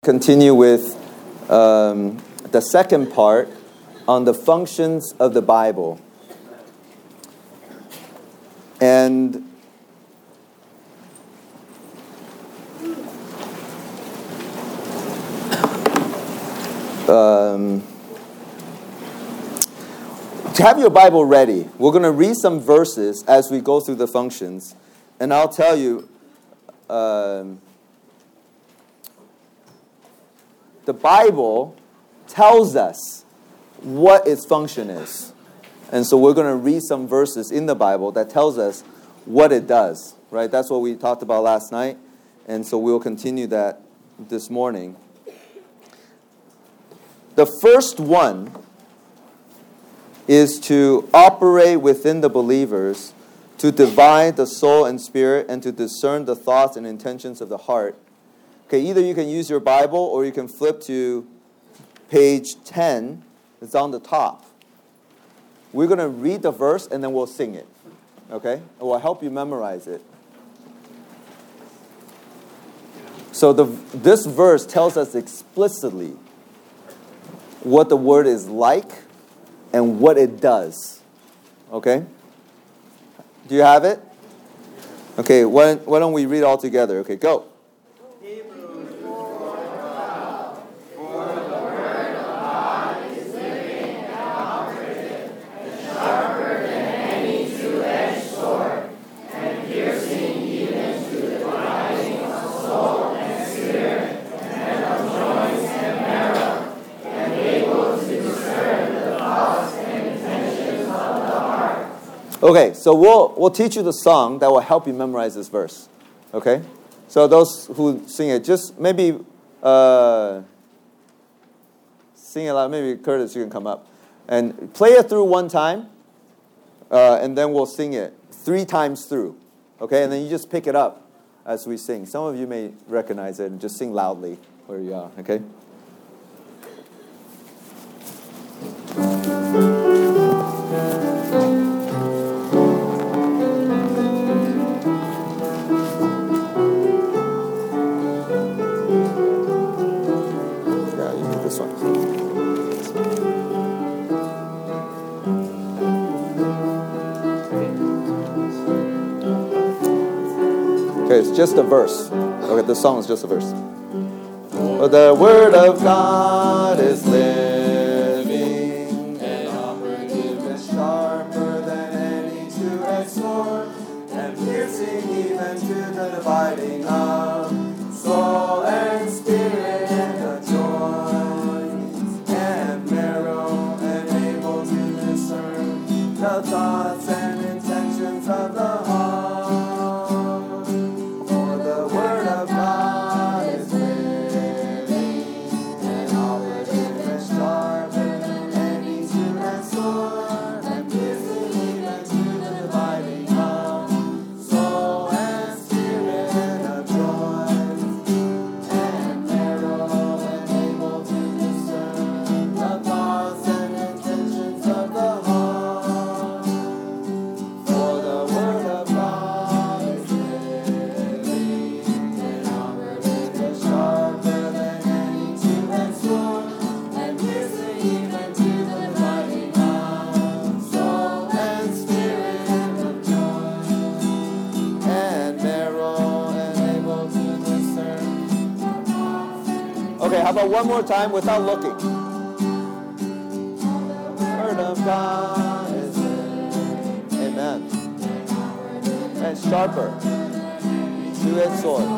continue with the second part on the functions of the Bible. And to have your Bible ready, we're going to read some verses as we go through the functions. And I'll tell you, the Bible tells us what its function is. And so we're going to read some verses in the Bible that tells us what it does. Right? That's what we talked about last night. And so we'll continue that this morning. The first one is to operate within the believers, to divide the soul and spirit, and to discern the thoughts and intentions of the heart. Okay, either you can use your Bible or you can flip to page 10. It's on the top. We're going to read the verse and then we'll sing it. Okay? It will help you memorize it. So this verse tells us explicitly what the word is like and what it does. Okay? Do you have it? Okay, why don't we read all together? Okay, go. Okay, so we'll teach you the song that will help you memorize this verse. Okay? So those who sing it, just maybe sing it loud. Maybe Curtis, you can come up. And play it through one time, and then we'll sing it 3 times through. Okay? And then you just pick it up as we sing. Some of you may recognize it and just sing loudly where you are. Okay? Okay, it's just a verse. Okay, the song is just a verse. But the word of God is living and operative and sharper than any two-edged sword, and piercing even to the dividing of soul and spirit and the joints and marrow, and able to discern the thoughts and intentions of the heart. Okay, how about one more time without looking? Word of God is good. Amen. And sharper. Two-edged sword.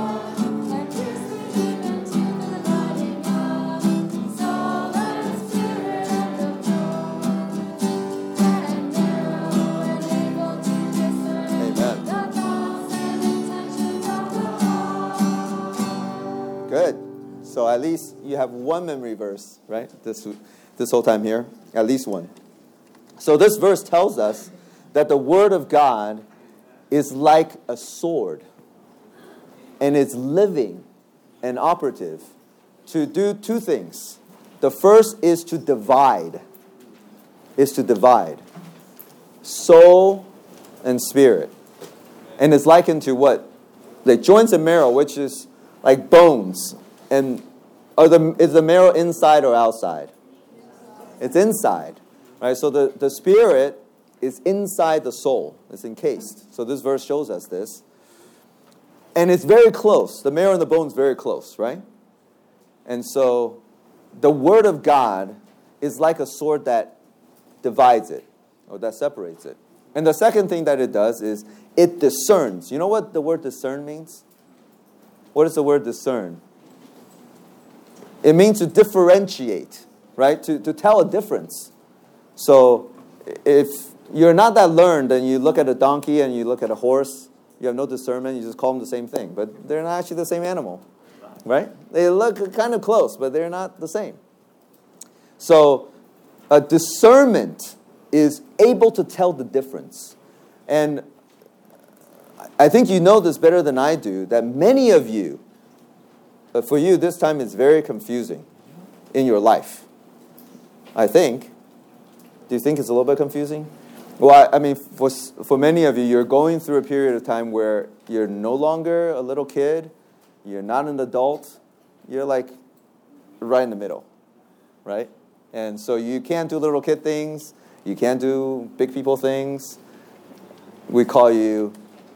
Amen. Good. So at least you have one memory verse, right? This whole time here, at least one. So this verse tells us that the Word of God is like a sword, and it's living and operative to do 2 things. The first is to divide. Soul and spirit. And it's likened to what? Like joints and marrow, which is like bones and Is the marrow inside or outside? It's inside. Right? So the spirit is inside the soul. It's encased. So this verse shows us this. And it's very close. The marrow and the bone is very close, right? And so the Word of God is like a sword that divides it, or that separates it. And the second thing that it does is it discerns. You know what the word discern means? What does the word discern? It means to differentiate, right? To tell a difference. So if you're not that learned and you look at a donkey and you look at a horse, you have no discernment, you just call them the same thing. But they're not actually the same animal, right? They look kind of close, but they're not the same. So a discernment is able to tell the difference. And I think you know this better than I do, that many of you, for you this time it's very confusing in your life. I think. Do you think it's a little bit confusing? Well, I mean, for many of you, you're going through a period of time where you're no longer a little kid, you're not an adult, you're like right in the middle, right? And so you can't do little kid things, you can't do big people things. We call you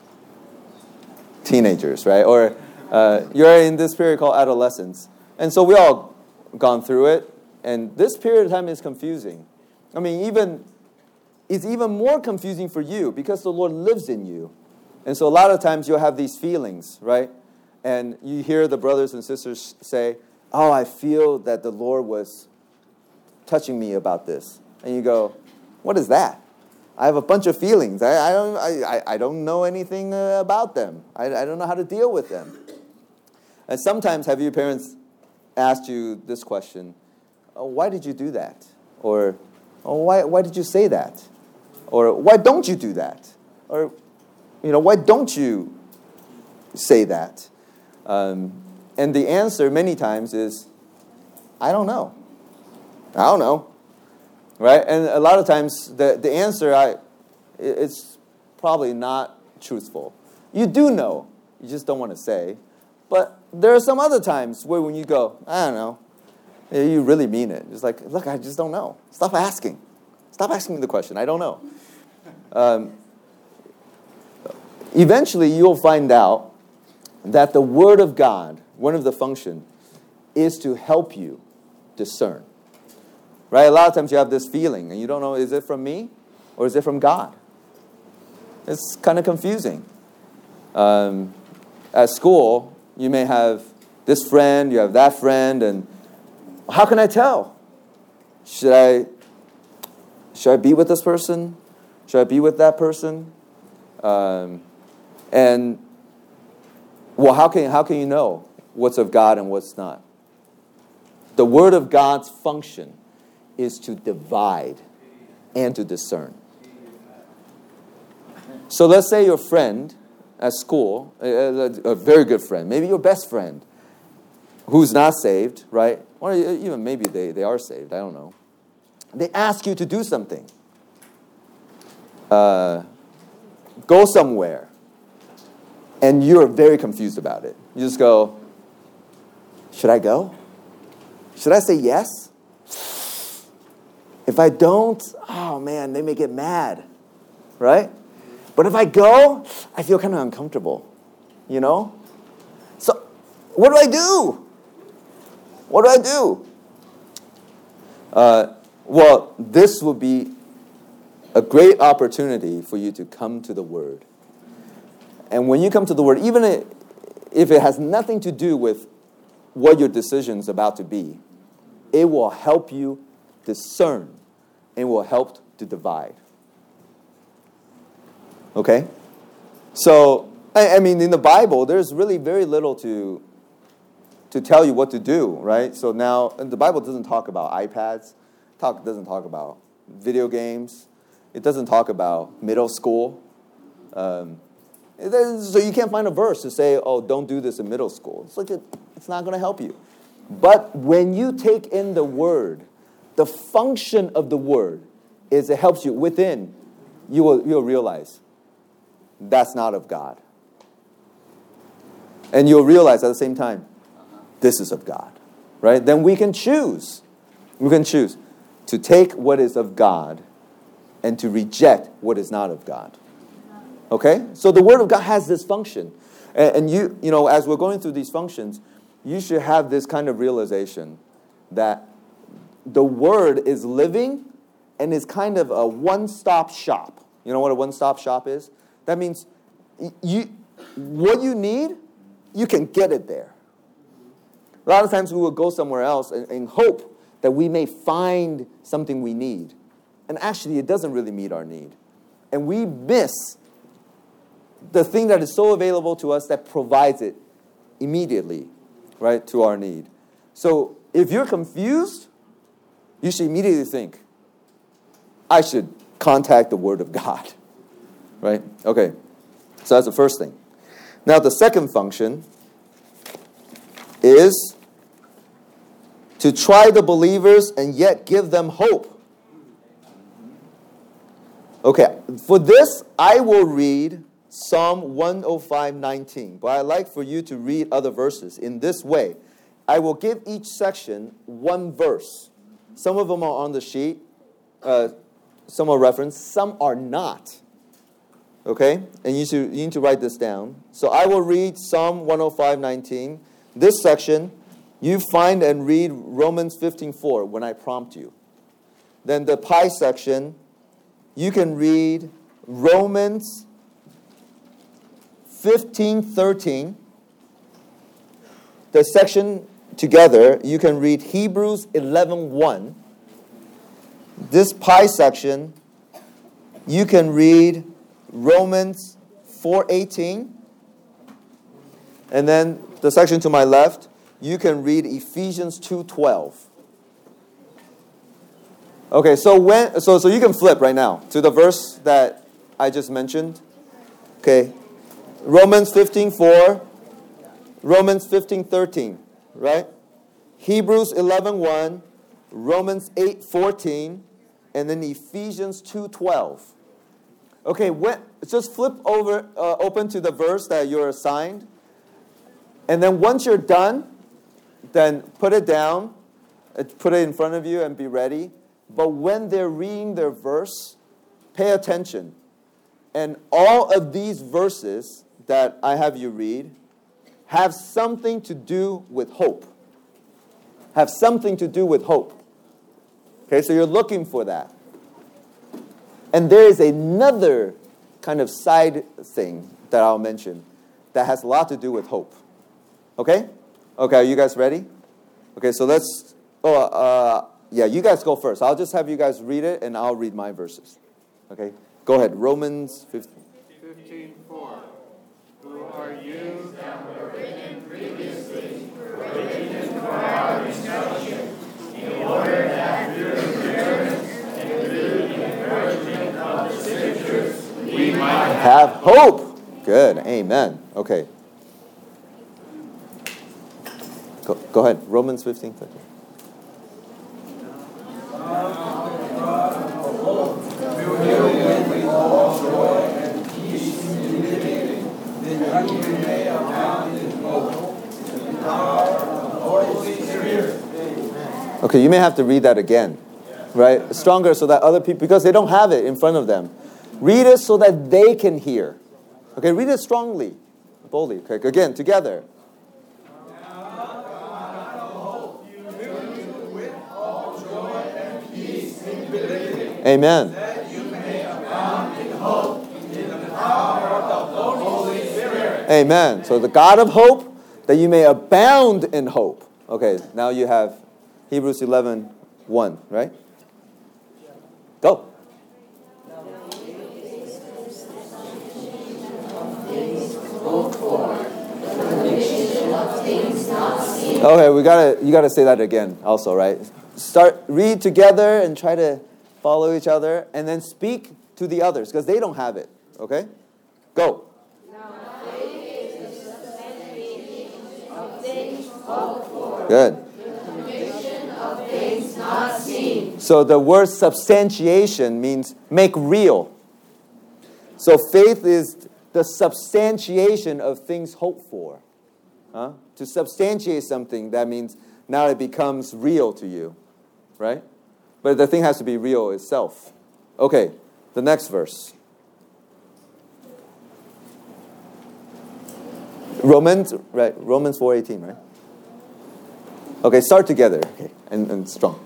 teenagers, right? Or you're in this period called adolescence. And so we all gone through it, and this period of time is confusing. I mean, it's even more confusing for you because the Lord lives in you. And so a lot of times you'll have these feelings, right? And you hear the brothers and sisters say, oh, I feel that the Lord was touching me about this. And you go, what is that? I have a bunch of feelings. I don't know anything about them. I don't know how to deal with them. And sometimes have your parents asked you this question, oh, why did you do that? Or, oh, why did you say that? Or why don't you do that? Or, why don't you say that? And the answer many times is, I don't know. I don't know. Right? And a lot of times the answer, it's probably not truthful. You do know. You just don't want to say. But there are some other times where when you go, I don't know, you really mean it. It's like, look, I just don't know. Stop asking. Stop asking me the question. I don't know. Eventually, you'll find out that the Word of God, one of the functions, is to help you discern. Right? A lot of times you have this feeling, and you don't know, is it from me or is it from God? It's kind of confusing. At school, you may have this friend, you have that friend, and how can I tell? Should I be with this person? Should I be with that person? And well, how can you know what's of God and what's not? The Word of God's function is to divide and to discern. So let's say your friend at school, a very good friend, maybe your best friend, who's not saved, right? Or even maybe they are saved, I don't know. They ask you to do something. Go somewhere. And you're very confused about it. You just go, should I go? Should I say yes? If I don't, oh man, they may get mad, right? But if I go, I feel kind of uncomfortable, So, what do I do? What do I do? Well, this will be a great opportunity for you to come to the Word. And when you come to the Word, even if it has nothing to do with what your decision is about to be, it will help you discern and will help to divide. Okay? So, I mean, in the Bible, there's really very little to tell you what to do, right? So now, the Bible doesn't talk about iPads. It doesn't talk about video games. It doesn't talk about middle school. So you can't find a verse to say, oh, don't do this in middle school. It's not going to help you. But when you take in the Word, the function of the Word is it helps you within. You'll realize that's not of God. And you'll realize at the same time, this is of God, right? Then we can choose. We can choose to take what is of God and to reject what is not of God. Okay? So the Word of God has this function. And you know, as we're going through these functions, you should have this kind of realization that the Word is living and is kind of a one-stop shop. You know what a one-stop shop is? That means what you need, you can get it there. A lot of times we will go somewhere else and hope that we may find something we need. And actually, it doesn't really meet our need. And we miss the thing that is so available to us that provides it immediately, right, to our need. So if you're confused, you should immediately think, I should contact the Word of God, right? Okay, so that's the first thing. Now the second function is to try the believers and yet give them hope. Okay, for this, I will read Psalm 105:19, but I'd like for you to read other verses in this way. I will give each section one verse. Some of them are on the sheet, some are referenced, some are not. Okay, and you need to write this down. So I will read Psalm 105:19. This section, you find and read Romans 15:4 when I prompt you. Then the pie section, you can read Romans 15:13. The section together, you can read Hebrews 11:1. This pie section, you can read Romans 4:18. And then the section to my left, you can read Ephesians 2:12. Okay, so you can flip right now to the verse that I just mentioned. Okay. Romans 15:4, Romans 15:13, right? Hebrews 11:1, Romans 8:14, and then Ephesians 2:12. Okay, just flip open to the verse that you're assigned, and then once you're done, then put it down, put it in front of you, and be ready. But when they're reading their verse, pay attention. And all of these verses that I have you read have something to do with hope. Have something to do with hope. Okay, so you're looking for that. And there is another kind of side thing that I'll mention that has a lot to do with hope. Okay? Okay, are you guys ready? Okay, so let's... you guys go first. I'll just have you guys read it, and I'll read my verses. Okay? Go ahead. Romans 15:4. Who are you that were written previously, written for our instruction, in order that through endurance and through the encouragement of the Scriptures we might have hope. Good. Amen. Okay. Go ahead. Romans 15:13. Okay, you may have to read that again, right? Stronger so that other people, because they don't have it in front of them. Read it so that they can hear. Okay, read it strongly, boldly. Okay, again, together. Amen. that you may abound in hope in the power of the Holy Spirit. Amen. So the God of hope, that you may abound in hope. Okay, now you have Hebrews 11:1, right? Go. Okay, you gotta say that again also, right? Read together and try to follow each other, and then speak to the others, because they don't have it. Okay? Go. Good. So the word substantiation means make real. So faith is the substantiation of things hoped for. To substantiate something, that means now it becomes real to you, right? But the thing has to be real itself. Okay, the next verse. Romans 4:18, right? Okay, start together, okay, and strong.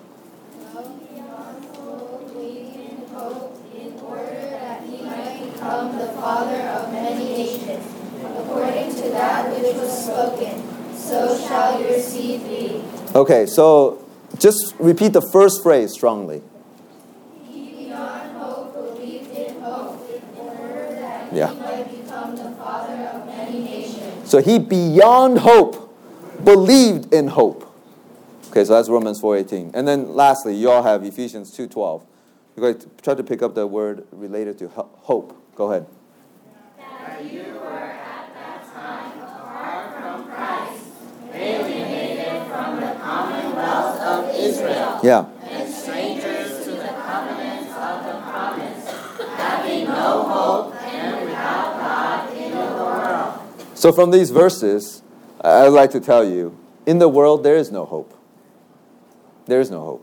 The Father of many nations, according to that which was spoken, so shall your seed be. Okay, so just repeat the first phrase strongly. He beyond hope believed in hope, in order that Yeah. he might become the Father of many nations. So he beyond hope believed in hope. Okay, so that's Romans 4:18. And then lastly, you all have Ephesians 2:12. You're going to try to pick up the word related to hope. Go ahead. That you were at that time apart from Christ, alienated from the commonwealth of Israel, Yeah. and strangers to the covenants of the promise, having no hope and without God in the world. So from these verses, I'd like to tell you, in the world there is no hope. There is no hope.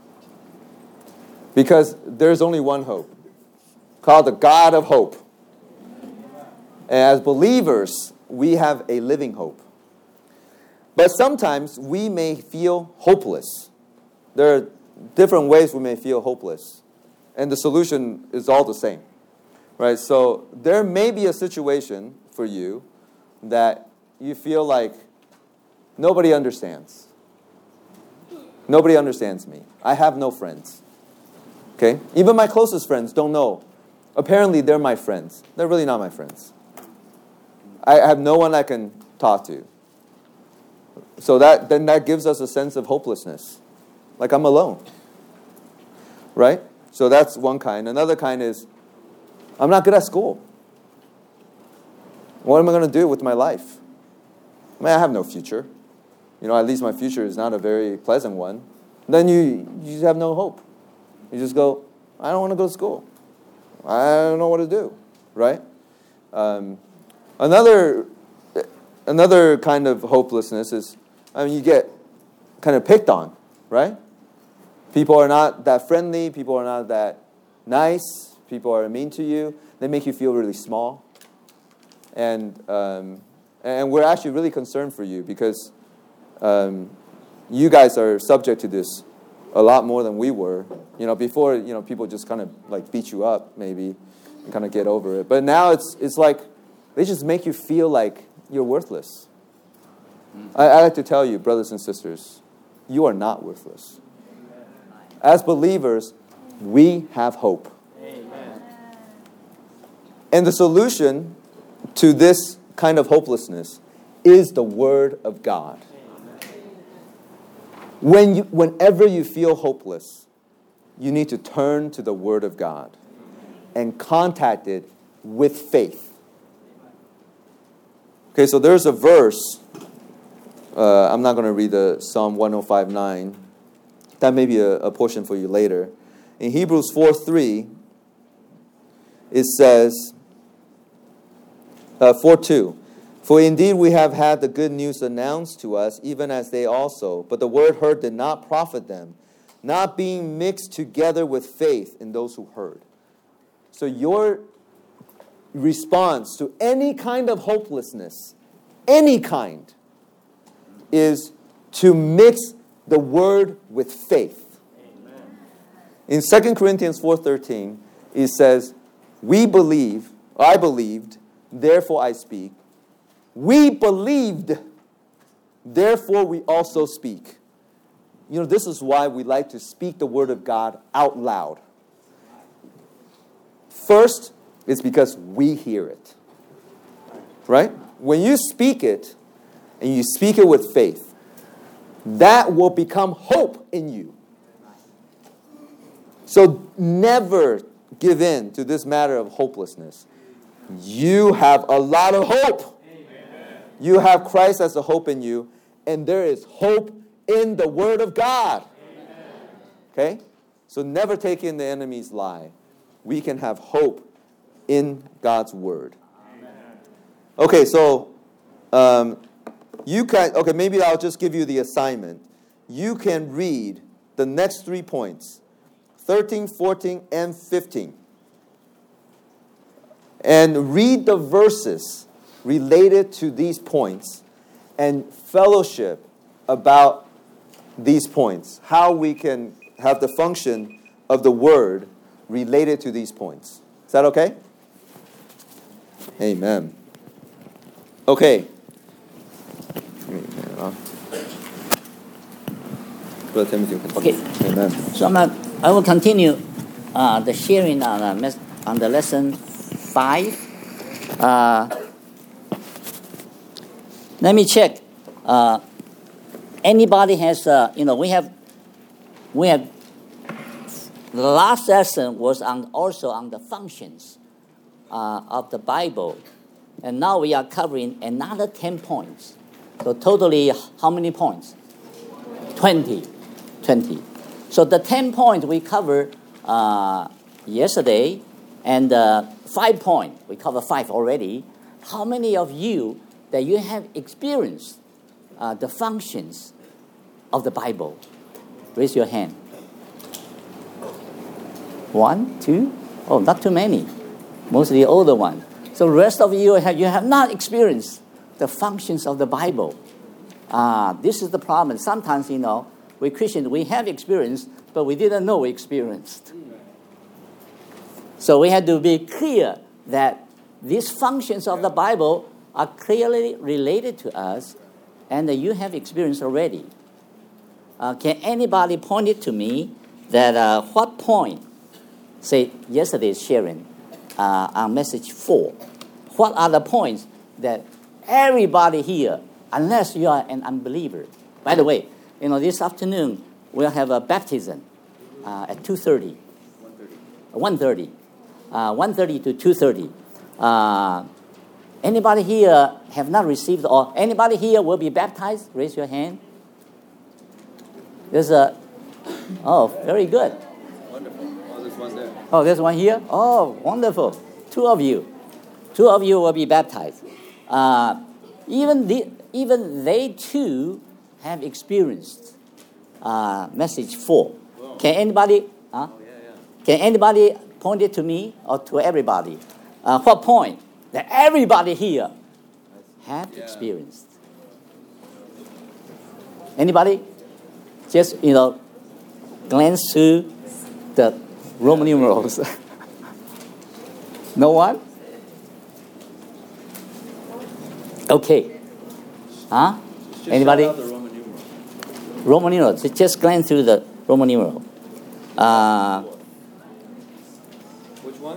Because there's only one hope, called the God of hope. And as believers, we have a living hope. But sometimes we may feel hopeless. There are different ways we may feel hopeless. And the solution is all the same. Right? So there may be a situation for you that you feel like nobody understands. Nobody understands me. I have no friends. Okay? Even my closest friends don't know. Apparently, they're my friends. They're really not my friends. I have no one I can talk to. So that gives us a sense of hopelessness. Like I'm alone. Right? So that's one kind. Another kind is, I'm not good at school. What am I going to do with my life? I mean, I have no future. At least my future is not a very pleasant one. Then you just have no hope. You just go, I don't want to go to school. I don't know what to do, right? Another kind of hopelessness is, you get kind of picked on, right? People are not that friendly. People are not that nice. People are mean to you. They make you feel really small. And we're actually really concerned for you because you guys are subject to this a lot more than we were. Before, people just kind of like beat you up maybe and kind of get over it. But now it's like they just make you feel like you're worthless. I like to tell you, brothers and sisters, you are not worthless. As believers, we have hope. Amen. And the solution to this kind of hopelessness is the Word of God. Whenever you feel hopeless, you need to turn to the Word of God and contact it with faith. Okay, so there's a verse. I'm not going to read the Psalm 105:9. That may be a portion for you later. In Hebrews 4:3, it says, 4:2. For indeed we have had the good news announced to us, even as they also. But the word heard did not profit them, not being mixed together with faith in those who heard. So your response to any kind of hopelessness, any kind, is to mix the word with faith. Amen. In 2 Corinthians 4:13, it says, I believed, therefore I speak. We believed, therefore we also speak. This is why we like to speak the Word of God out loud. First, it's because we hear it. Right? When you speak it, and you speak it with faith, that will become hope in you. So never give in to this matter of hopelessness. You have a lot of hope. You have Christ as a hope in you, and there is hope in the Word of God. Okay? So never take in the enemy's lie. We can have hope in God's Word. Okay, so maybe I'll just give you the assignment. you can read the next 3 points, 13, 14, and 15. And read the verses related to these points and fellowship about these points, how we can have the function of the word related to these points. Is that okay? Amen. Okay. Brother Timothy, okay. Amen. So I will continue the sharing on the lesson 5. Let me check. Anybody has we have the last lesson was also on the functions of the Bible, and now we are covering another 10 points. So totally, how many points? 20. So the 10 points we covered yesterday, and 5 points, we covered 5 already. How many of you that you have experienced the functions of the Bible? Raise your hand. 1, 2, oh, not too many. Mostly older ones. So the rest of you have not experienced the functions of the Bible. This is the problem. Sometimes, we Christians, we have experienced, but we didn't know we experienced. So we had to be clear that these functions of the Bible are clearly related to us, and that you have experienced already. Can anybody point it to me that what point, say yesterday's sharing on message 4, what are the points that everybody here, unless you are an unbeliever? By the way, this afternoon we'll have a baptism at 2:30. 1:30. 1:30 to 2:30. Anybody here have not received, or anybody here will be baptized? Raise your hand. There's very good. Wonderful. Oh, there's one there. Oh, there's one here? Oh, wonderful. 2 of you. 2 of you will be baptized. Even they too have experienced message 4. Can anybody? Can anybody point it to me or to everybody? What point that everybody here have experienced? Anybody? Just glance to the Roman numerals. No one? Okay. Huh? Anybody? Shout out the Roman numeral. Roman numerals. Just glance through the Roman numeral. Which one?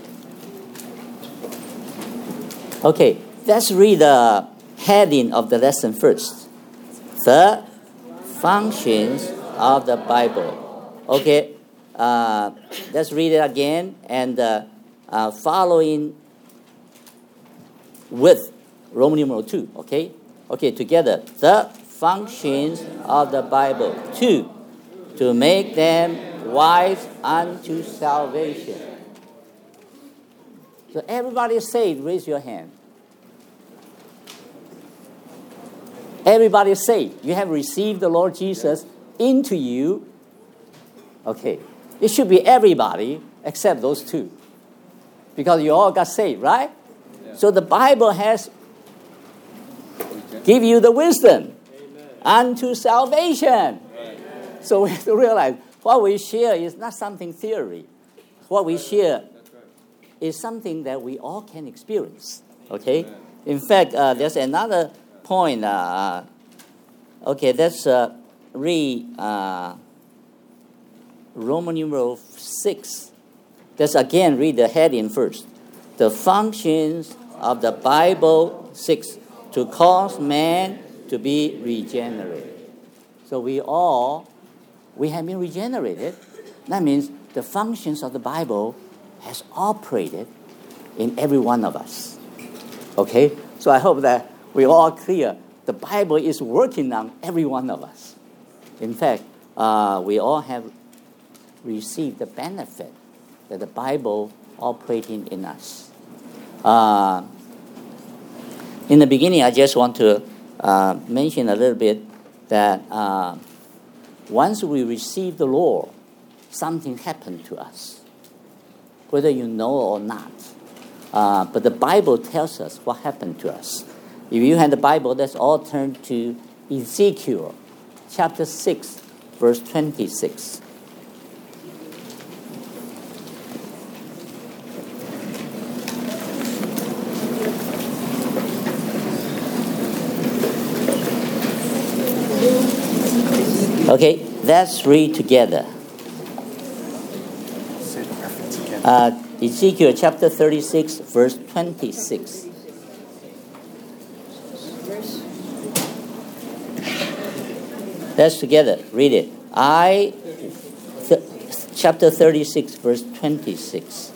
Okay. Let's read the heading of the lesson first. The functions of the Bible. Okay. Let's read it again and following with Roman numeral 2. Okay. Okay. Together. The functions of the Bible. 2. To make them wise unto salvation. So everybody say it, raise your hand. Everybody say, you have received the Lord Jesus into you. Okay. It should be everybody except those 2. Because you all got saved, right? Yeah. So the Bible has give you the wisdom unto salvation. Right. So we have to realize what we share is not something theory. What we share is something that we all can experience. Okay? In fact, there's another point. Okay, let's read Roman numeral 6. Let's again read the heading first. The functions of the Bible 6 to cause man to be regenerated. So we have been regenerated. That means the functions of the Bible has operated in every one of us. Okay? So I hope that we all are clear. The Bible is working on every one of us. In fact, we all have received the benefit that the Bible operating in us. In the beginning, I just want to mention a little bit that once we receive the Lord, something happened to us, whether you know or not. But the Bible tells us what happened to us. If you have the Bible, let's all turn to Ezekiel chapter 6, verse 26. Okay, let's read together. Ezekiel chapter 36, verse 26. Let's together read it. Chapter 36, verse 26.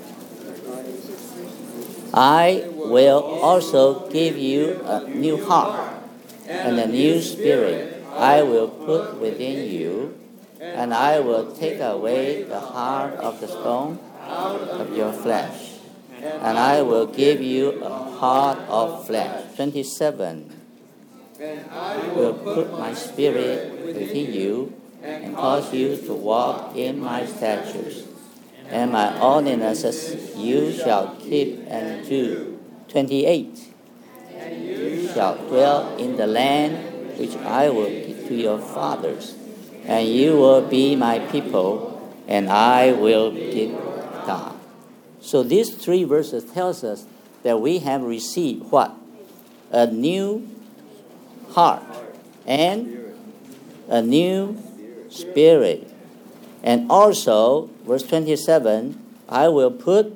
I will also give you a new heart and a new spirit I will put within you, and I will take away the heart of the stone of your flesh, and I will give you a heart of flesh. 27. I will put my spirit within you and cause you to walk in my statutes, and my ordinances you shall keep and do. 28. And you shall dwell in the land which I will give to your fathers, and you will be my people, and I will be God. So these three verses tells us that we have received what? A new heart and a new spirit. And also, verse 27, I will put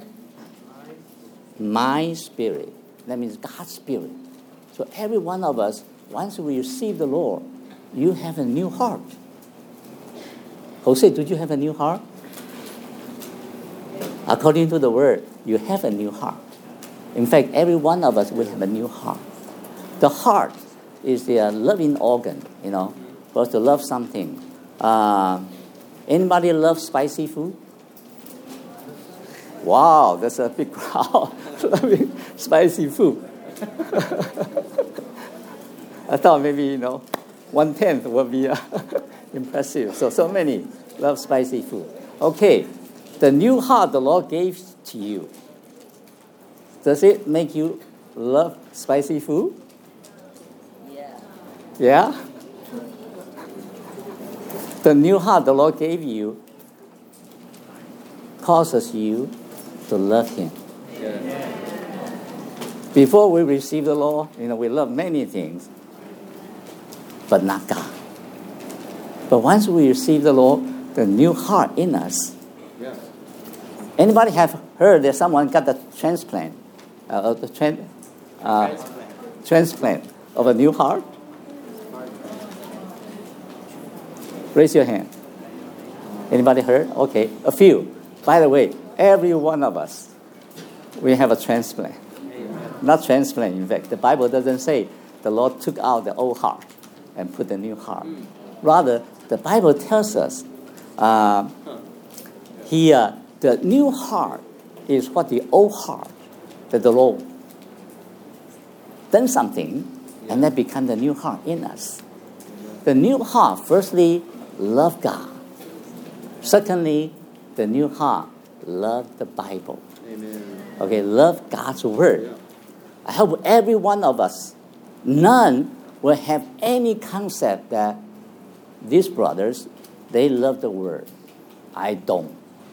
my spirit. That means God's spirit. So every one of us, once we receive the Lord, you have a new heart. Jose, did you have a new heart? According to the word, you have a new heart. In fact, every one of us will have a new heart. The heart is the loving organ, for us to love something. Anybody love spicy food? Wow, that's a big crowd loving spicy food. I thought maybe, 1/10 would be impressive. So many love spicy food. Okay, the new heart the Lord gave to you. Does it make you love spicy food? Yeah? The new heart the Lord gave you causes you to love Him. Yeah. Before we receive the Lord, we love many things, but not God. But once we receive the Lord, the new heart in us. Yeah. Anybody have heard that someone got the transplant? Transplant of a new heart? Raise your hand. Anybody heard? Okay, a few. By the way, every one of us, we have a transplant. Not transplant, in fact. The Bible doesn't say the Lord took out the old heart and put a new heart. Rather, the Bible tells us here the new heart is what the old heart that the Lord done something, and that become the new heart in us. The new heart, firstly, love God. Secondly, the new heart love the Bible. Amen. Okay, love God's word. Yeah. I hope every one of us, none will have any concept that these brothers, they love the word. I don't.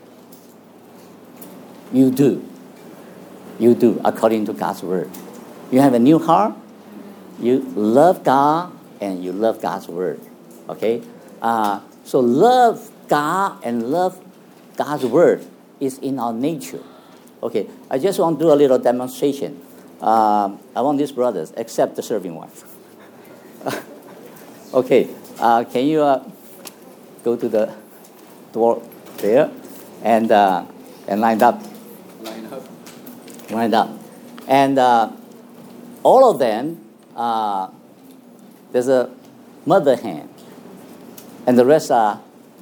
You do. You do, according to God's word. You have a new heart. You love God and you love God's word. Okay? So love God and love God's word is in our nature. Okay, I just want to do a little demonstration. I want these brothers, except the serving ones. Okay, can you go to the door there and line up? Line up. And all of them, there's a mother hen, and the rest are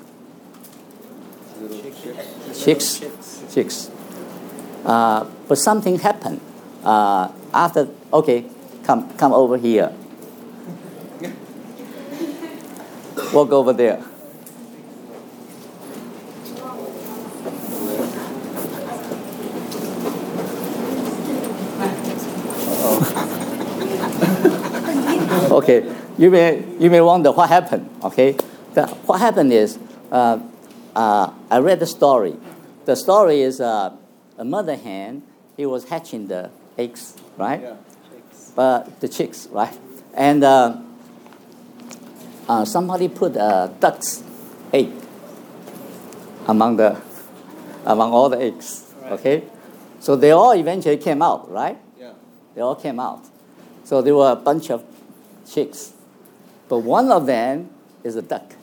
chicks. But something happened after. Okay, come over here. Walk over there. Okay, you may wonder what happened. Okay, what happened is I read the story. The story is a mother hen. He was hatching the eggs, right? Yeah. The chicks, right? And somebody put a duck's egg among all the eggs. Right. Okay, so they all eventually came out, right? Yeah. They all came out. So there were a bunch of chicks, but one of them is a duck.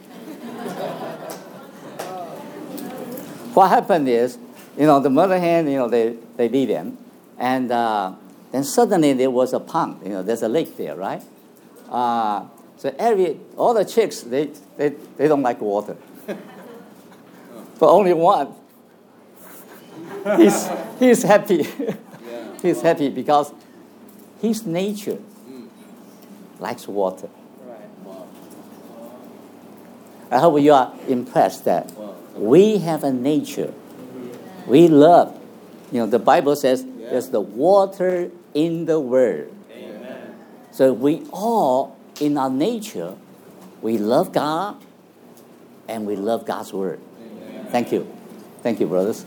What happened is, the mother hen, they leave him, and then suddenly there was a pond. There's a lake there, right? So all the chicks, they don't like water, but only one. He's happy. He's happy because his nature likes water. I hope you are impressed that we have a nature. We love. The Bible says there's the water in the Word. Amen. So we all, in our nature, we love God and we love God's Word. Amen. Thank you. Thank you, brothers.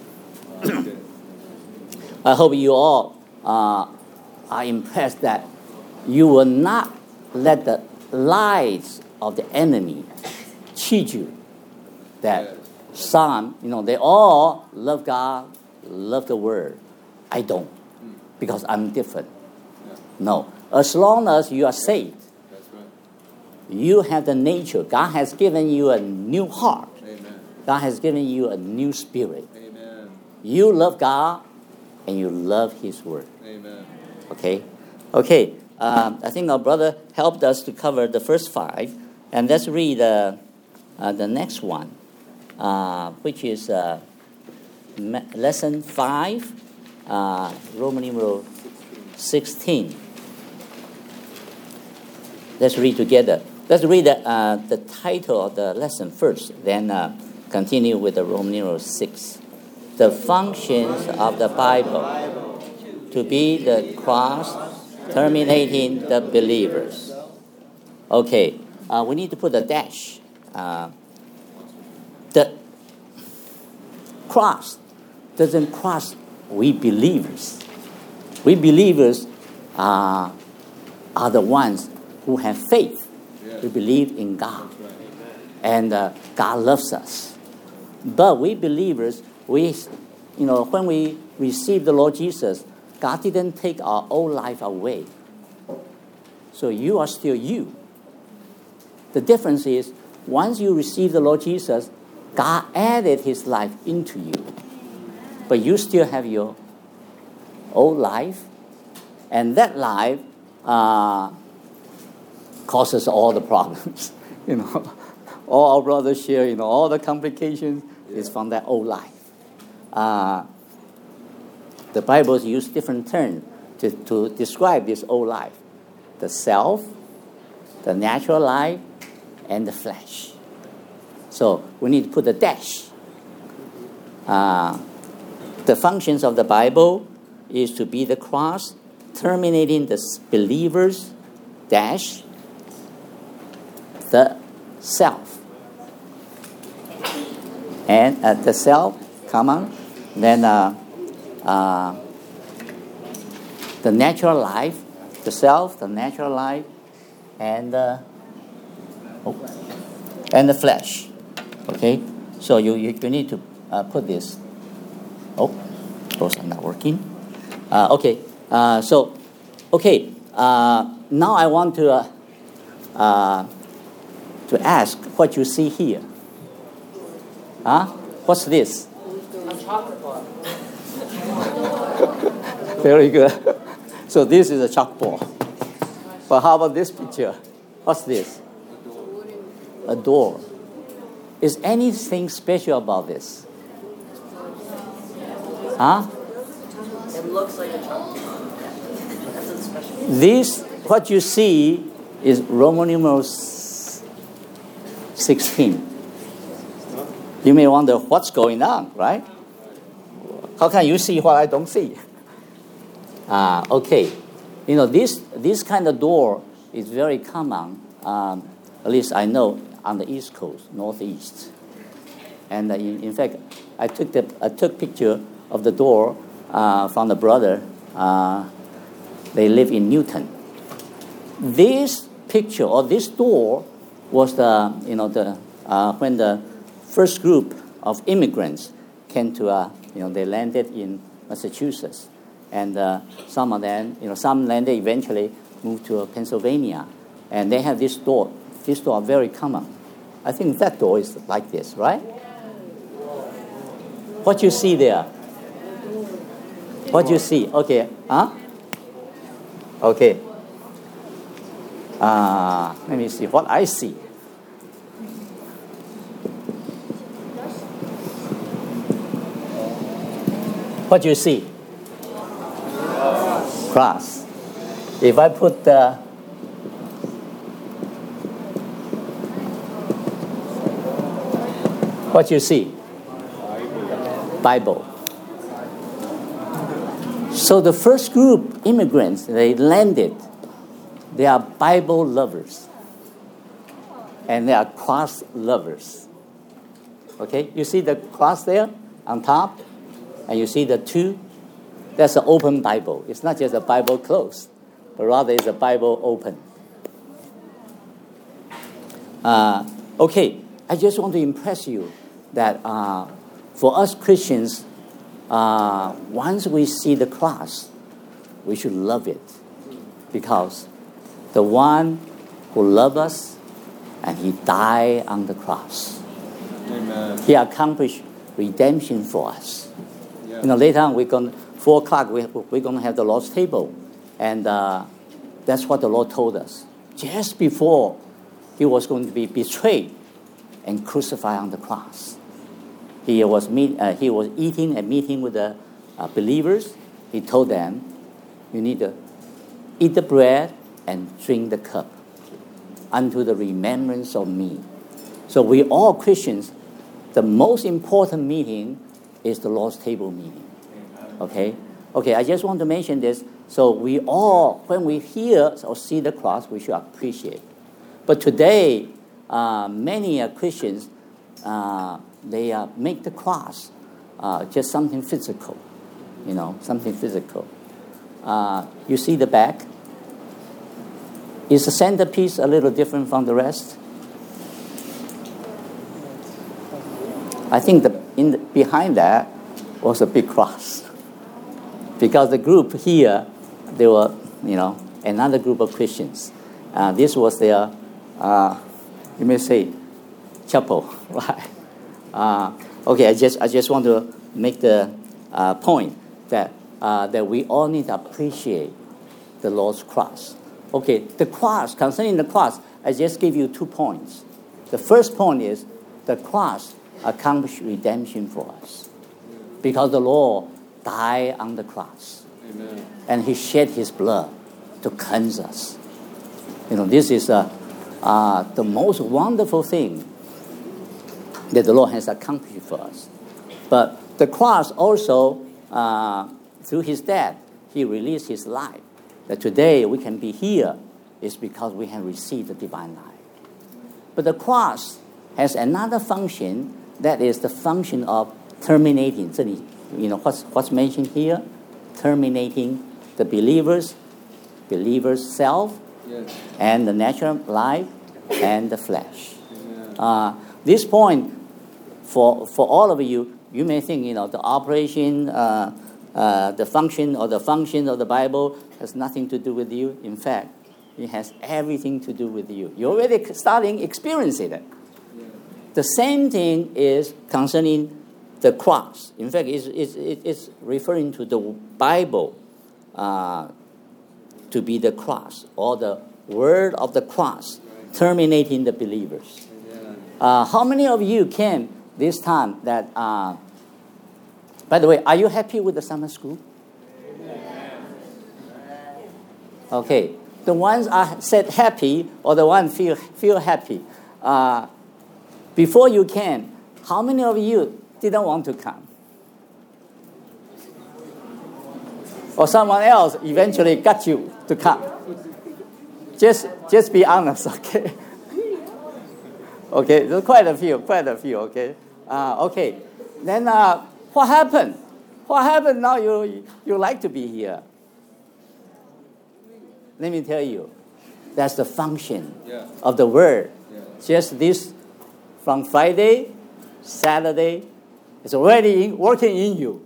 I hope you all are impressed that you will not let the lies of the enemy cheat you. That some, they all love God, love the Word. I don't, because I'm different. No. As long as you are saved, That's right. you have the nature. God has given you a new heart. Amen. God has given you a new spirit. Amen. You love God and you love His Word. Amen. Okay? Okay. I think our brother helped us to cover the first 5. And let's read the next one, which is lesson 5, Roman numeral 16. Let's read together. Let's read the title of the lesson first, then continue with the Roman numeral 6. The functions of the Bible to be the cross terminating the believers. Okay, we need to put a dash. The cross doesn't cross we believers. We believers are the ones who have faith. Yeah. We believe in God. And God loves us. But we believers, when we receive the Lord Jesus, God didn't take our old life away. So you are still you. The difference is, once you receive the Lord Jesus, God added His life into you. But you still have your old life, and that life causes all the problems. All our brothers share, all the complications is from that old life. The Bible uses different terms to describe this old life. The self, the natural life, and the flesh. So we need to put a dash. The functions of the Bible is to be the cross, terminating the believers, dash, the self. And the self, comma, then the natural life, the self, the natural life, and the flesh. Okay? So you need to put this. Oh, those are not working. Okay. Now I want to ask what you see here. What's this? A chocolate bar. Very good. So this is a chalkboard. But how about this picture? What's this? A door. Is anything special about this? It looks like a chocolate bar. That's what's special. This, what you see, is Roman numeral 16. You may wonder what's going on, right? How can you see what I don't see? Okay. This kind of door is very common, at least I know, on the East Coast, Northeast. And in fact, I took picture of the door from the brother. They live in Newton. This picture or this door was when the first group of immigrants came to they landed in Massachusetts, and some of them some landed eventually moved to Pennsylvania, and they have this door. This door very common. I think that door is like this, right? What you see there? What you see? Okay, huh? Okay. Let me see what I see. What do you see? Cross. If I put the what you see? Bible. So the first group immigrants, they landed. They are Bible lovers. And they are cross lovers. Okay, you see the cross there on top? And you see the two? That's an open Bible. It's not just a Bible closed, but rather it's a Bible open. Okay, I just want to impress you that for us Christians, once we see the cross, we should love it. Because the one who loved us, and he died on the cross. Amen. He accomplished redemption for us. Yeah. Later on, 4 o'clock, we're going to have the Lord's table. And that's what the Lord told us. Just before he was going to be betrayed and crucified on the cross, he was eating and meeting with the believers. He told them, you need to eat the bread and drink the cup unto the remembrance of me. So we all Christians, the most important meeting is the Lord's table meeting. Okay, I just want to mention this. So we all, when we hear or see the cross, we should appreciate. But today, many Christians, they make the cross just something physical, something physical. You see the back? Is the centerpiece a little different from the rest? I think behind that was a big cross. Because the group here, they were, another group of Christians. This was their, you may say, chapel, right? Okay, I just want to make the point that we all need to appreciate the Lord's cross. Okay, the cross, concerning the cross, I just give you 2 points. The first point is the cross accomplished redemption for us. Because the Lord died on the cross. Amen. And he shed his blood to cleanse us. This is the most wonderful thing that the Lord has accomplished for us. But the cross also, through his death, he released his life. That today we can be here is because we have received the divine life. But the cross has another function, that is the function of terminating. What's mentioned here? Terminating the believer's self, yes, and the natural life and the flesh. This point, for all of you, you may think, the operation, the function of the Bible has nothing to do with you. In fact, it has everything to do with you. You're already starting experiencing it. Yeah. The same thing is concerning the cross. In fact, it's referring to the Bible to be the cross, or the word of the cross, terminating the believers. How many of you came this time that, by the way, are you happy with the summer school? Okay. The ones are said happy, or the ones feel happy. Before you came, how many of you didn't want to come? Or someone else eventually got you to come? Just be honest, okay? Okay, there's quite a few, okay? Okay, then what happened? What happened now you like to be here? Let me tell you, that's the function of the Word. Just this, from Friday, Saturday, it's already working in you.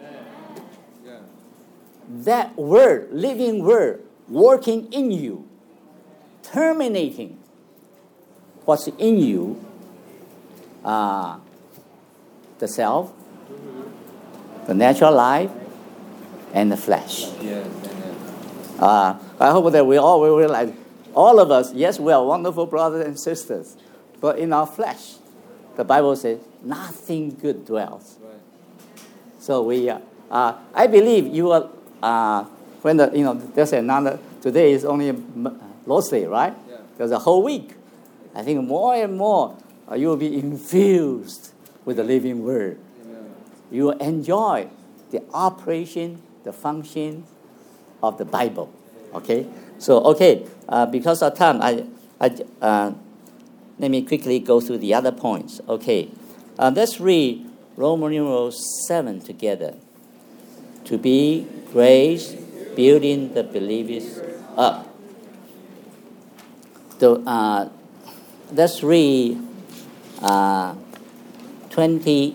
That Word, living Word, working in you, terminating what's in you, the self, the natural life, and the flesh. I hope that we all will realize, all of us, yes, we are wonderful brothers and sisters, but in our flesh, the Bible says, nothing good dwells. So I believe you are, when there's another, today is only Lord's Day, right? There's a whole week. I think more and more you will be infused with the living Word. You will enjoy the operation, the function of the Bible. Okay? So, because of time, let me quickly go through the other points. Okay. Let's read Romans numeral 7 together. To be grace, building the believers up. Let's read Acts 20,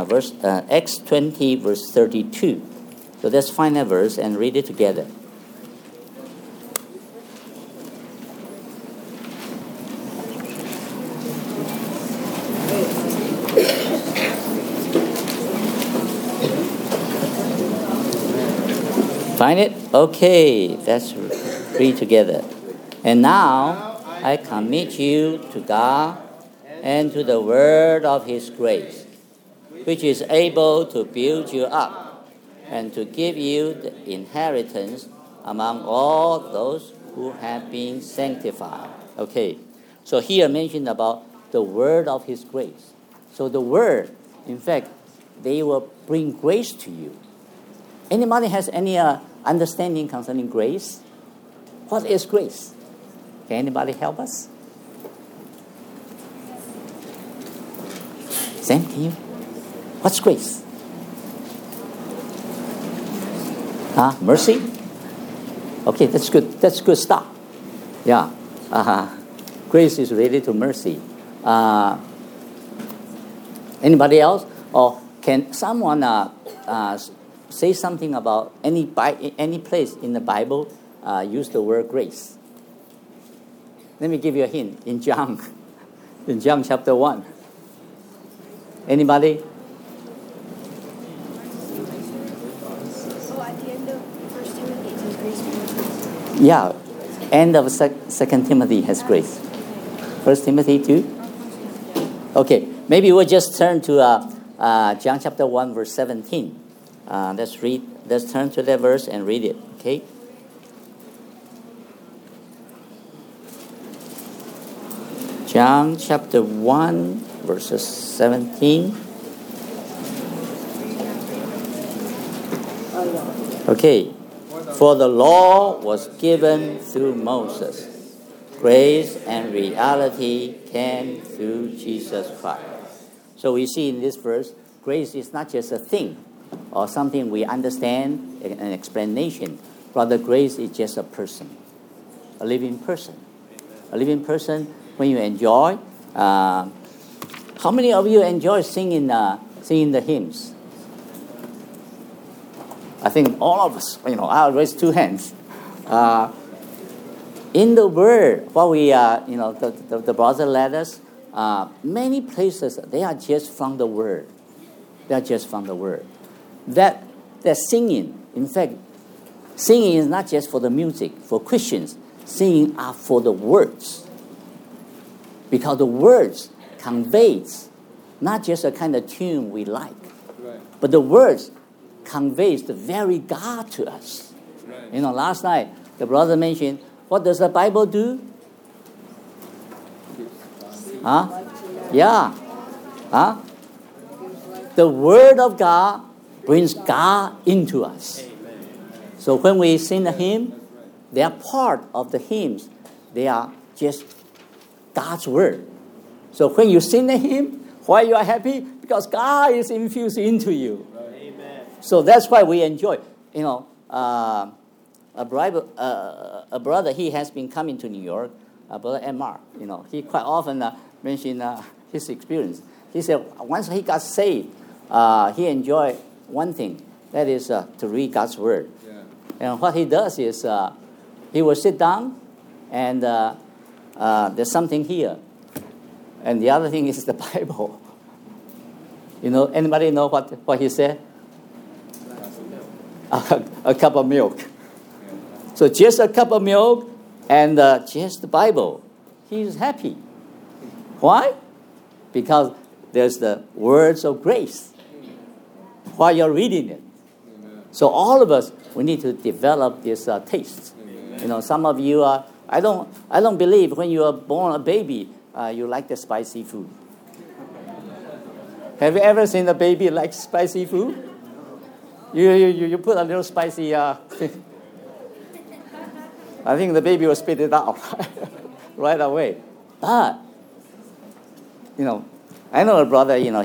verse 32. So let's find a verse and read it together. Find it? Okay, let's read together. And now I commit you to God and to the word of His grace, which is able to build you up and to give you the inheritance among all those who have been sanctified. Okay, so here mentioned about the word of His grace. So the word, in fact, they will bring grace to you. Anybody has any understanding concerning grace? What is grace? Can anybody help us? Sam, can you? What's grace? Mercy? Okay, that's good. That's good stuff. Yeah. Grace is related to mercy. Anybody else? Or can someone say something about any place in the Bible use the word grace? Let me give you a hint. In John chapter 1. Anybody? Oh, at the end of 1 Timothy, it says grace be with us. Yeah. End of 2 Timothy has grace. 1 Timothy 2? Okay. Maybe we'll just turn to John chapter 1, verse 17. Let's turn to that verse and read it. Okay? John chapter 1, verses 17. Okay. For the law was given through Moses. Grace and reality came through Jesus Christ. So we see in this verse, grace is not just a thing or something we understand, an explanation. Rather, grace is just a person, a living person. A living person when you enjoy. How many of you enjoy singing the hymns? I think all of us, I'll raise two hands. In the Word, what we, the brother led us, many places, they are just from the Word. They are just from the Word. That singing, in fact, singing is not just for the music. For Christians, singing are for the words. Because the words conveys not just a kind of tune we like, but the words conveys the very God to us. Right. Last night, the brother mentioned, what does the Bible do? Yeah. The Word of God brings God into us. So when we sing the hymn, they are part of the hymns they are just God's word. So when you sing a hymn, why you are happy? Because God is infused into you. Amen. So that's why we enjoy. You know, a brother, he has been coming to New York, Brother M.R. You know, he quite often mentioned his experience. He said once he got saved, he enjoyed one thing, that is to read God's word. Yeah. And what he does is he will sit down and there's something here. And the other thing is the Bible. You know, anybody know what he said? A cup of milk. So just a cup of milk and just the Bible. He's happy. Why? Because there's the words of grace while you're reading it. So all of us, we need to develop this taste. You know, some of you are. I don't believe when you are born a baby, you like the spicy food. Have you ever seen a baby like spicy food? You put a little spicy. I think the baby will spit it out right away. But you know, I know a brother. You know,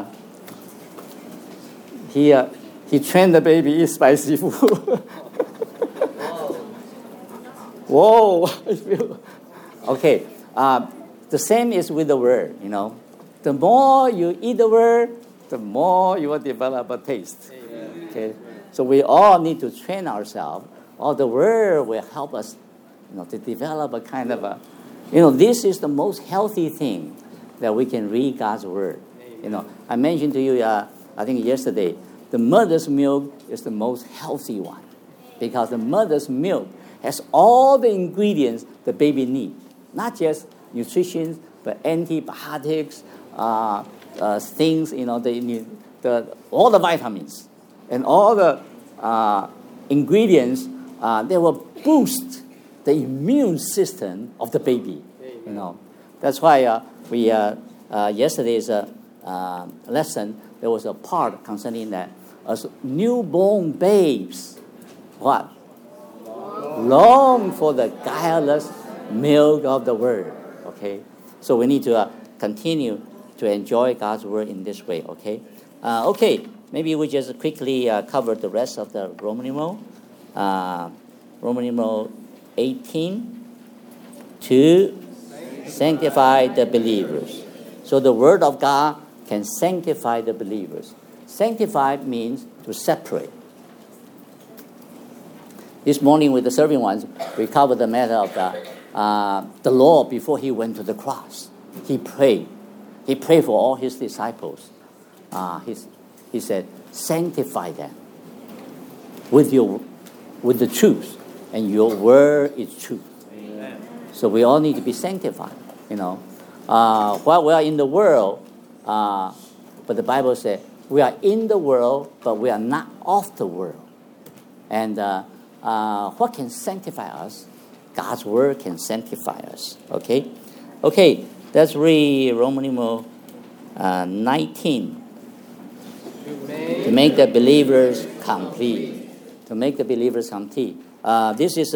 he trained the baby eat spicy food. Whoa! Okay, the same is with the word. You know, the more you eat the word, the more you will develop a taste. Okay, so we all need to train ourselves. Or the word will help us, you know, to develop a kind of a, you know, this is the most healthy thing that we can read God's word. You know, I mentioned to you, I think yesterday, the mother's milk is the most healthy one, because the mother's milk has all the ingredients the baby needs, not just nutrition, but antibiotics, things, you know, all the vitamins and all the ingredients. They will boost the immune system of the baby. You know, that's why we yesterday's lesson, there was a part concerning that as newborn babes, what? Long for the guileless milk of the word. Okay, so we need to continue to enjoy God's word in this way. Okay, maybe we just quickly cover the rest of the Roman numeral. Roman numeral 18 to sanctify the believers. So the word of God can sanctify the believers. Sanctify means to separate. This morning with the serving ones, we covered the matter of the Lord before he went to the cross. He prayed. He prayed for all his disciples. He said, sanctify them with the truth, and your word is truth. Amen. So we all need to be sanctified. You know, while we are in the world, but the Bible says we are in the world, but we are not of the world. And what can sanctify us? God's word can sanctify us. Okay, let's read Roman numeral 19. To make the believers complete. To make the believers complete. This is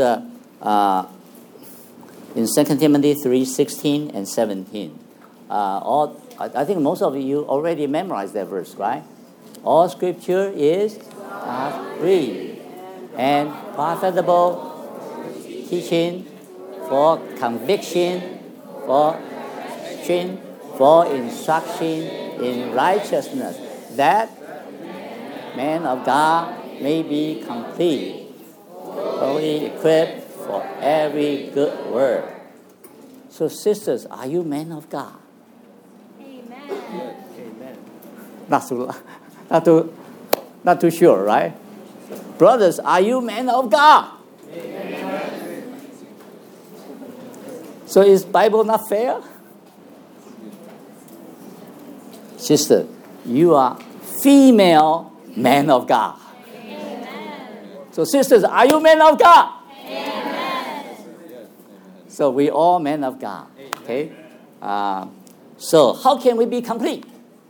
in 2 Timothy 3:16 and 17. I think most of you already memorized that verse, right? All scripture is God-breathed and profitable teaching, for conviction, for correction, for instruction in righteousness, that man of God may be complete, fully equipped for every good work. So, sisters, are you men of God? Amen. Not too sure, right? Brothers, are you men of God? Amen. So is Bible not fair? Sister, you are female man of God. Amen. So sisters, are you men of God? Amen. So we all men of God. Okay? So how can we be complete?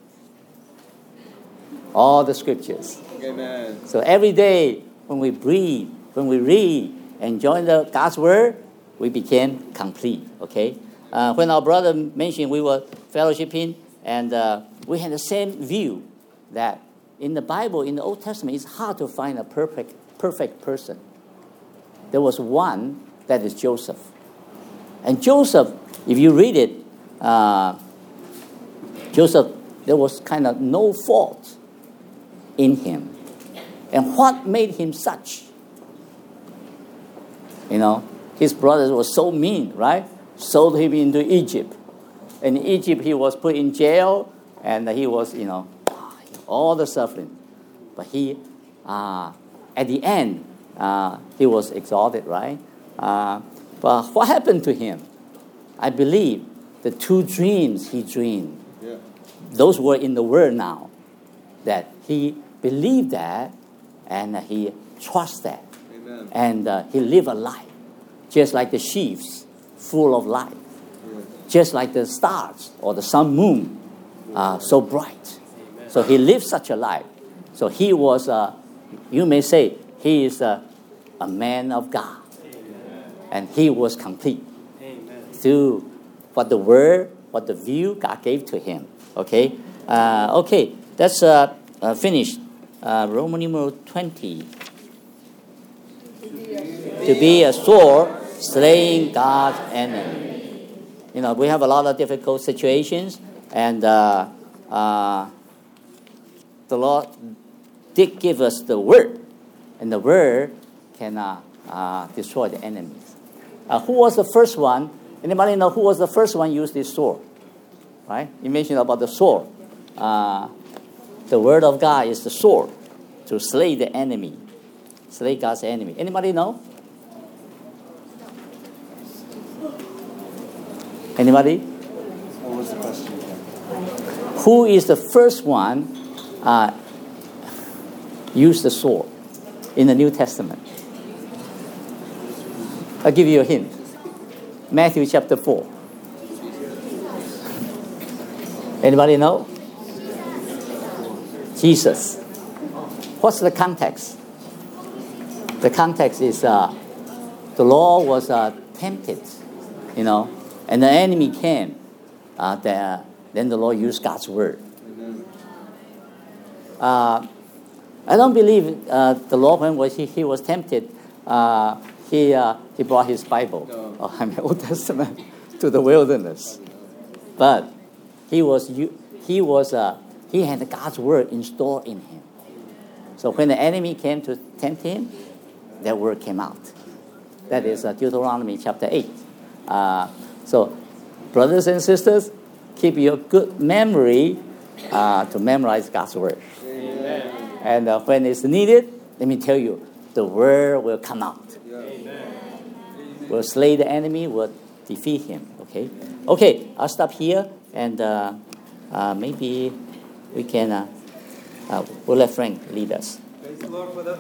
All the scriptures. Amen. So every day when we breathe, when we read and join the God's word, we became complete. Okay. When our brother mentioned we were fellowshipping, and we had the same view that in the Bible, in the Old Testament, it's hard to find a perfect person. There was one, that is Joseph. And Joseph, if you read it, Joseph, there was kind of no fault in him. And what made him such? His brothers were so mean, right? Sold him into Egypt. In Egypt, he was put in jail, and he was, all the suffering. But he, at the end, he was exalted, right? But what happened to him? I believe the 2 dreams he dreamed, those were in the Word now, that he believed that, and he trusted that. Amen. And he lived a life, just like the sheaves, full of light. Just like the stars or the sun, moon, so bright. Amen. So he lived such a life. So he was, you may say, he is a man of God. Amen. And he was complete. Amen. Through what the word, what the view God gave to him. Okay? Okay, that's finished. Roman numeral 20. To be a sword, slaying God's enemy. We have a lot of difficult situations, and the Lord did give us the word, and the word can destroy the enemies. Who was the first one? Anybody know who was the first one used this sword? Right? You mentioned about the sword. The word of God is the sword to slay the enemy, slay God's enemy. Anybody know? Anybody? What was the question? Who is the first one use the sword in the New Testament? I'll give you a hint. Matthew chapter 4. Anybody know? Jesus. What's the context? The context is the Lord was tempted, and the enemy came. Then the Lord used God's word. I don't believe the Lord, when he was tempted, he brought his Bible, Old Testament, to the wilderness. But he had God's word installed in him. So when the enemy came to tempt him, that word came out. That is Deuteronomy chapter 8. So, brothers and sisters, keep your good memory to memorize God's word. Amen. And when it's needed, let me tell you, the word will come out. Amen. We'll slay the enemy, we'll defeat him. Okay, I'll stop here, and maybe we can, we'll let Frank lead us. Praise the Lord for that.